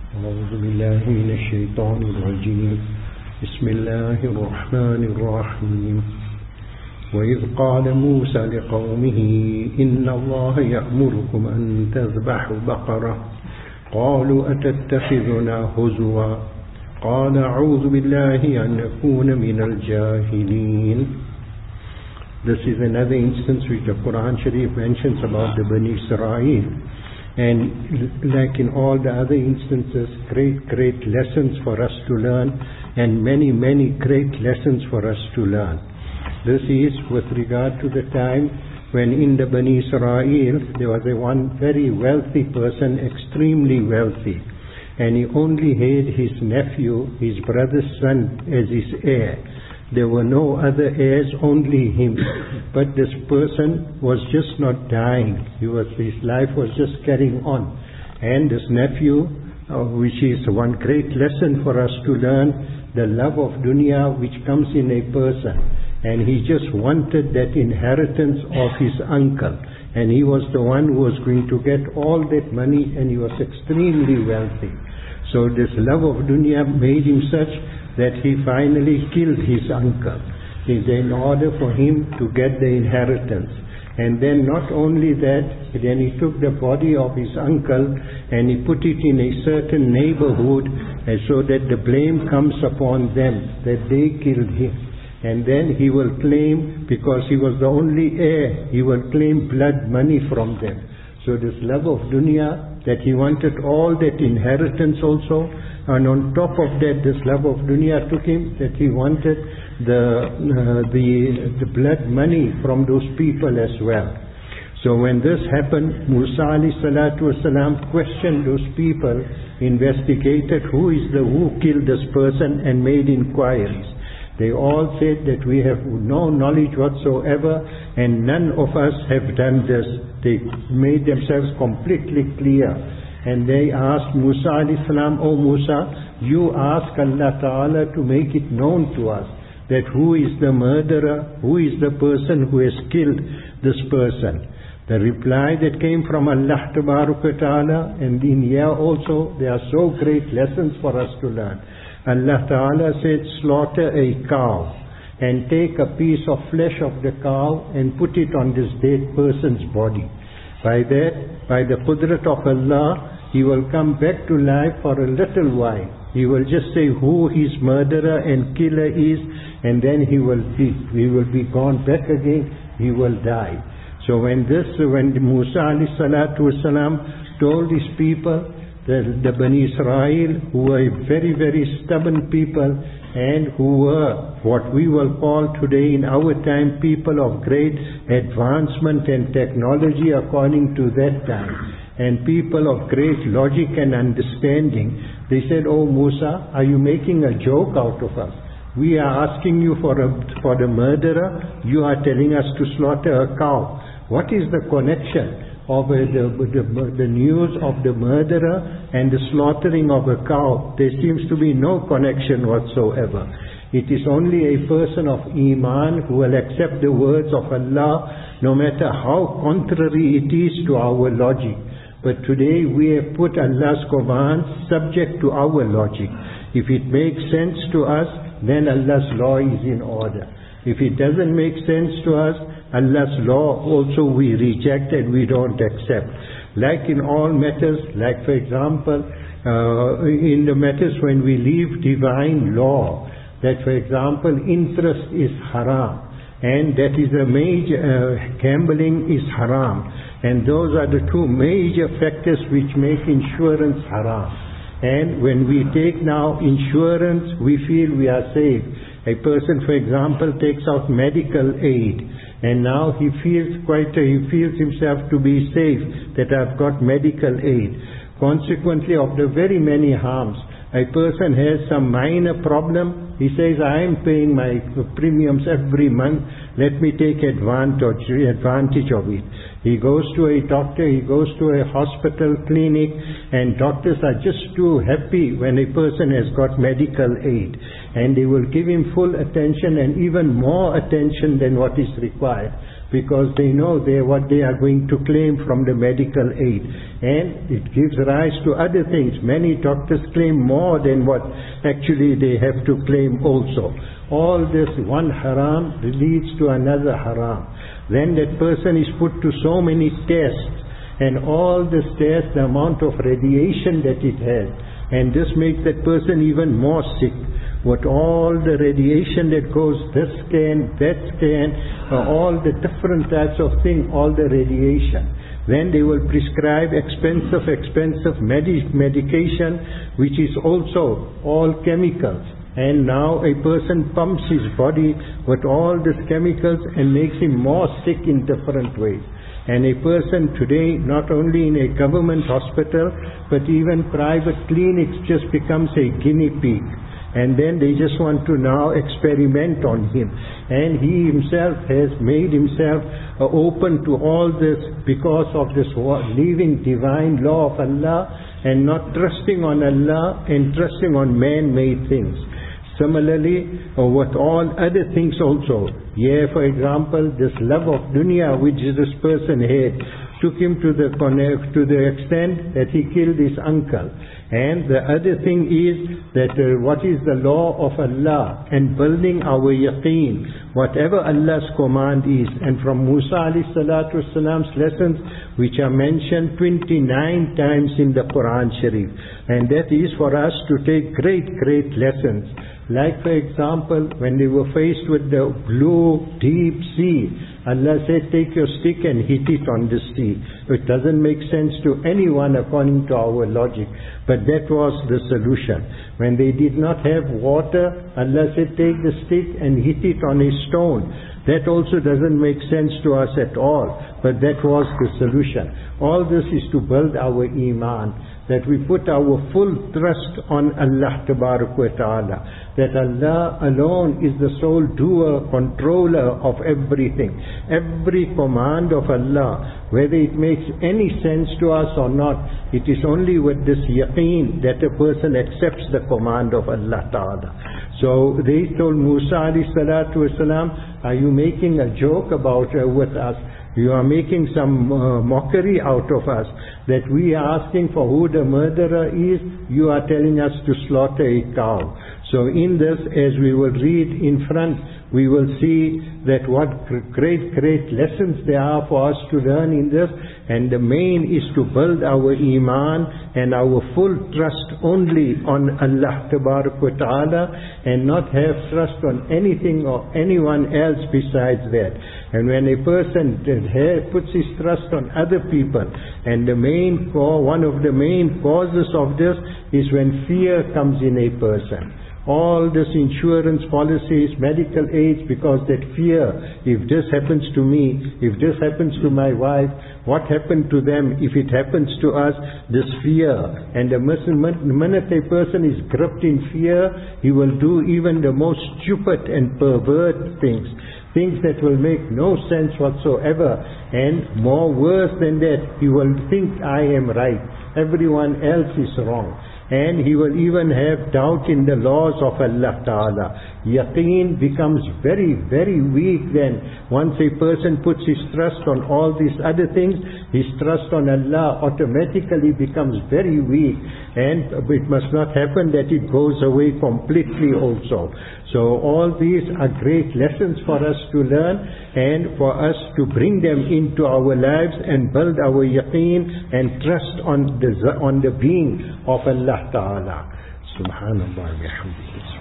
أعوذ بالله من الشيطان الرجيم بسم الله الرحمن الرحيم وإذ قال موسى لقومه إن الله يأمركم أن تذبحوا بقرة قالوا أتتخذنا هزوا قال أعوذ بالله أن أكون من الجاهلين. This is another instance which the Quran Sharif mentions about the Bani Israel, and like in all the other instances, great lessons for us to learn, and many great lessons for us to learn. This is with regard to the time when in the Bani Israel there was one very wealthy person, extremely wealthy, and he only had his nephew, his brother's son, as his heir. There were no other heirs, only him. But this person was just not dying. His life was just carrying on. And this nephew, which is one great lesson for us to learn, the love of dunya which comes in a person. And he just wanted that inheritance of his uncle. And he was the one who was going to get all that money, and he was extremely wealthy. So this love of dunya made him such that he finally killed his uncle in order for him to get the inheritance. And then not only that, then he took the body of his uncle and he put it in a certain neighborhood, and so that the blame comes upon them that they killed him. And then he will claim, because he was the only heir, he will claim blood money from them. So this love of dunya, that he wanted all that inheritance also, and on top of that, this love of dunya took him that he wanted the blood money from those people as well. So when this happened, Musa alayhi salatu wasalam questioned those people, investigated who killed this person, and made inquiries. They all said that we have no knowledge whatsoever, and none of us have done this. They made themselves completely clear. And they asked Musa alayhi salam, "O Musa, you ask Allah Ta'ala to make it known to us that who is the murderer, who is the person who has killed this person." The reply that came from Allah Ta'ala, and in here also there are so great lessons for us to learn. Allah Ta'ala said, slaughter a cow and take a piece of flesh of the cow and put it on this dead person's body. By that, by the qudrat of Allah, he will come back to life for a little while. He will just say who his murderer and killer is, and then he will be gone back again, he will die. So when Musa alayhi salatu wasalam told his people, the Bani Israel, who were very stubborn people, and who were what we will call today in our time people of great advancement and technology according to that time, and people of great logic and understanding, they said, "Oh Musa, are you making a joke out of us? We are asking you for the murderer, you are telling us to slaughter a cow. What is the connection of the news of the murderer and the slaughtering of a cow?" There seems to be no connection whatsoever. It is only a person of Iman who will accept the words of Allah, no matter how contrary it is to our logic. But today we have put Allah's command subject to our logic. If it makes sense to us, then Allah's law is in order. If it doesn't make sense to us, Allah's law also we reject and we don't accept. Like in all matters, like for example, in the matters when we leave divine law, that for example, interest is haram, and that is a major, gambling is haram, and those are the two major factors which make insurance haram. And when we take now insurance, we feel we are safe. A person, for example, takes out medical aid, and now he feels himself to be safe that I've got medical aid. Consequently of the very many harms, a person has some minor problem, he says, I am paying my premiums every month, let me take advantage of it. He goes to a doctor, he goes to a hospital, clinic, and doctors are just too happy when a person has got medical aid. And they will give him full attention and even more attention than what is required. because they know what they are going to claim from the medical aid. And it gives rise to other things. Many doctors claim more than what actually they have to claim also. All this one haram leads to another haram. Then that person is put to so many tests, and all this tests, the amount of radiation that it has, and this makes that person even more sick. With all the radiation that goes, this scan, that scan, all the different types of things, all the radiation. Then they will prescribe expensive medication, which is also all chemicals. And now a person pumps his body with all these chemicals and makes him more sick in different ways. And a person today, not only in a government hospital, but even private clinics, just becomes a guinea pig. And then they just want to now experiment on him. And he himself has made himself open to all this because of this leaving divine law of Allah and not trusting on Allah and trusting on man-made things. Similarly, with all other things also. Yeah, for example, this love of dunya which this person had took him to the extent that he killed his uncle. And the other thing is that what is the law of Allah and building our yaqeen, whatever Allah's command is. And from Musa alayhi salatu wasalam's lessons, which are mentioned 29 times in the Quran Sharif. And that is for us to take great lessons. Like for example, when they were faced with the blue deep sea, Allah said, take your stick and hit it on the sea. It doesn't make sense to anyone according to our logic, but that was the solution. When they did not have water, Allah said, take the stick and hit it on a stone. That also doesn't make sense to us at all, but that was the solution. All this is to build our iman, that we put our full trust on Allah Tabarak wa Ta'ala, that Allah alone is the sole doer, controller of everything. Every command of Allah, whether it makes any sense to us or not, it is only with this yaqeen that a person accepts the command of Allah Ta'ala. So they told Musa alayhi salatu wasalam, are you making a joke about with us? You are making some mockery out of us, that we are asking for who the murderer is, you are telling us to slaughter a cow. So in this, as we will read in front, we will see that what great lessons there are for us to learn in this. And the main is to build our iman and our full trust only on Allah Tabarak wa Ta'ala, and not have trust on anything or anyone else besides that. And when a person puts his trust on other people, and one of the main causes of this is when fear comes in a person. All this insurance policies, medical aids, because that fear, if this happens to me, if this happens to my wife, what happened to them if it happens to us? This fear. And the minute a person is gripped in fear, he will do even the most stupid and pervert things that will make no sense whatsoever. And more worse than that, he will think I am right, everyone else is wrong. And he will even have doubt in the laws of Allah Ta'ala. Yaqeen becomes very weak then. Once a person puts his trust on all these other things, his trust on Allah automatically becomes very weak. And it must not happen that it goes away completely also. So all these are great lessons for us to learn, and for us to bring them into our lives and build our yaqeen and trust on the being of Allah Ta'ala. Subhanallah wa bihamdihi.